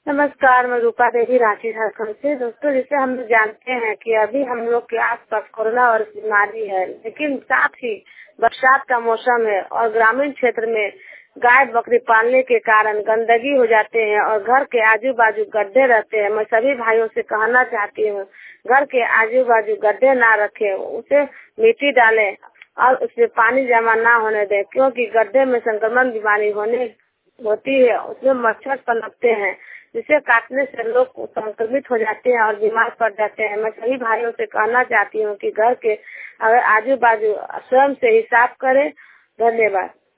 नमस्कार, मैं रूपा देवी रांची झारखंड से। दोस्तों, जैसे हम लोग जानते हैं कि अभी हम लोग के आसपास कोरोना और बीमारी है, लेकिन साथ ही बरसात का मौसम है और ग्रामीण क्षेत्र में गाय बकरी पालने के कारण गंदगी हो जाते हैं और घर के आजू बाजू गड्ढे रहते हैं। मैं सभी भाइयों से कहना चाहती हूँ, घर के आजू बाजू गड्ढे ना रखें, उसे मिट्टी डालें और उसमें पानी जमा ना होने दें, क्योंकि गड्ढे में संक्रमण बीमारी होती है। उसमें मच्छर पनपते हैं, जिसे काटने से लोग संक्रमित हो जाते हैं और बीमार पड़ जाते हैं। मैं सभी भाइयों से कहना चाहती हूँ कि घर के आजू बाजू स्वयं से ही साफ करें। धन्यवाद।